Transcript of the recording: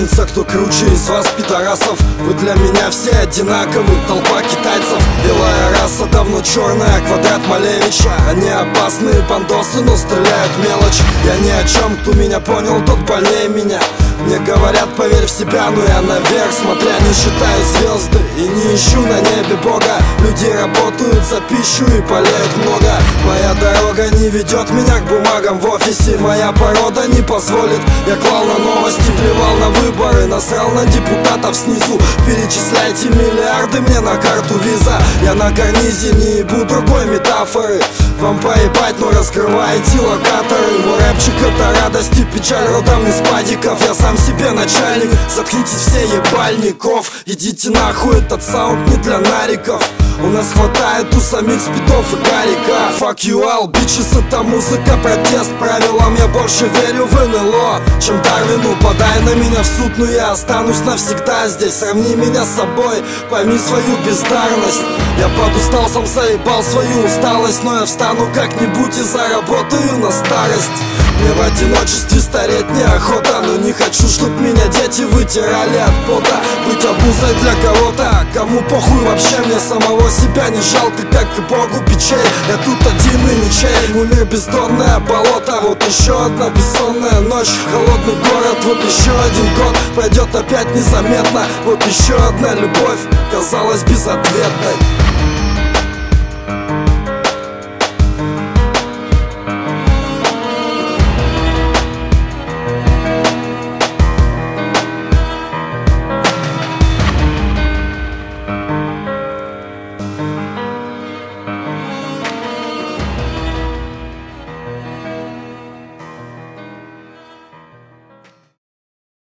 разница, кто круче из вас, пидорасов? Вы для меня все одинаковы, толпа китайцев. Белая раса давно черная, квадрат Малевича. Они опасные бандосы, но стреляют мелочь. Я ни о чем, кто меня понял, тот больнее меня. Мне говорят, поверь в себя, но я наверх, смотря не считаю звезды и не ищу на небе Бога. Люди работают за пищу и болеют много. Моя дорога не ведет меня к бумагам в офисе. Моя порода не позволит. Я клал на новости, плевал на выборы, насрал на депутатов снизу. Перечисляйте миллиарды мне на карту виза. Я на карнизе, не ебу другой метафоры. Вам поебать, но раскрывайте локаторы. Мой рэпчик это радость и печаль, родом из падиков. Я сам себе начальник, заткните все ебальников. Идите нахуй, этот саунд не для нариков. У нас хватает у самих спидов и карика. Fuck you all, bitches, это музыка, протест. Правилам я больше верю в НЛО, чем Дарвину. Подай на меня в суд, но я останусь навсегда здесь. Сравни меня с собой, пойми свою бездарность. Я подустал, сам заебал свою усталость, но я встану как-нибудь и заработаю на старость. Мне в одиночестве стареть неохота, но не хочу, чтоб меня дети вытирали от пота. Быть обузой для кого-то, кому похуй вообще. Мне самого себя не жалко, как и Богу печей. Я тут один и ничей, мой мир бездонное болото. Вот еще одна бессонная ночь, холодный город. Вот еще один год пройдет опять незаметно. Вот еще одна любовь казалась безответной.